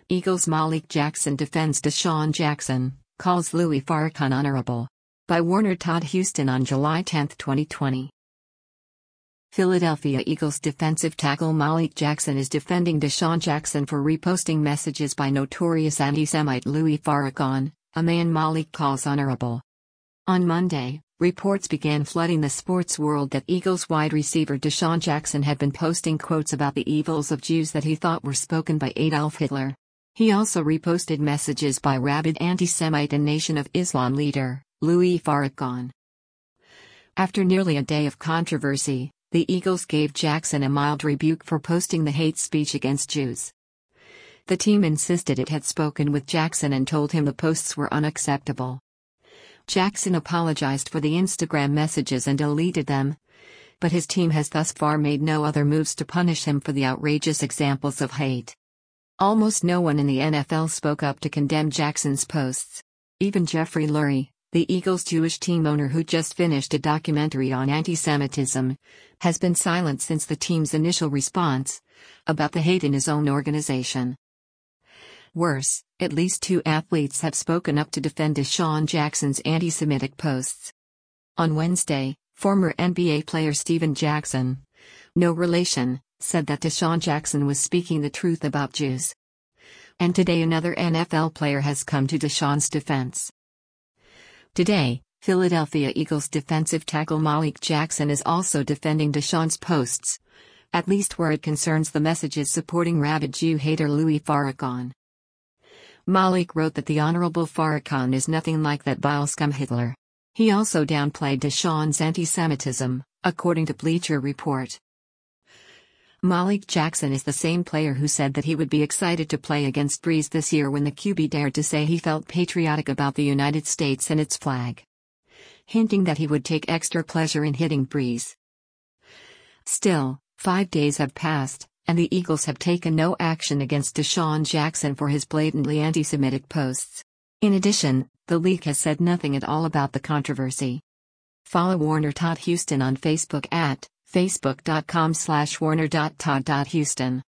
Eagles' Malik Jackson defends Deshaun Jackson, calls Louis Farrakhan honorable. By Warner Todd Houston on July 10, 2020. Philadelphia Eagles defensive tackle Malik Jackson is defending Deshaun Jackson for reposting messages by notorious anti-Semite Louis Farrakhan, a man Malik calls honorable. On Monday, reports began flooding the sports world that Eagles wide receiver Deshaun Jackson had been posting quotes about the evils of Jews that he thought were spoken by Adolf Hitler. He also reposted messages by rabid anti-Semite and Nation of Islam leader, Louis Farrakhan. After nearly a day of controversy, the Eagles gave Jackson a mild rebuke for posting the hate speech against Jews. The team insisted it had spoken with Jackson and told him the posts were unacceptable. Jackson apologized for the Instagram messages and deleted them, but his team has thus far made no other moves to punish him for the outrageous examples of hate. Almost no one in the NFL spoke up to condemn Jackson's posts. Even Jeffrey Lurie, the Eagles' Jewish team owner who just finished a documentary on anti-Semitism, has been silent since the team's initial response about the hate in his own organization. Worse, at least 2 athletes have spoken up to defend Deshaun Jackson's anti-Semitic posts. On Wednesday, former NBA player Stephen Jackson, no relation, said that Deshaun Jackson was speaking the truth about Jews. And today another NFL player has come to Deshaun's defense. Today, Philadelphia Eagles defensive tackle Malik Jackson is also defending Deshaun's posts, at least where it concerns the messages supporting rabid Jew hater Louis Farrakhan. Malik wrote that the Honorable Farrakhan is nothing like that vile scum Hitler. He also downplayed Deshaun's anti-Semitism, according to Bleacher Report. Malik Jackson is the same player who said that he would be excited to play against Brees this year when the QB dared to say he felt patriotic about the United States and its flag, hinting that he would take extra pleasure in hitting Brees. Still, 5 days have passed, and the Eagles have taken no action against Deshaun Jackson for his blatantly anti-Semitic posts. In addition, the league has said nothing at all about the controversy. Follow Warner Todd Houston on Facebook at facebook.com/warner.todd.houston.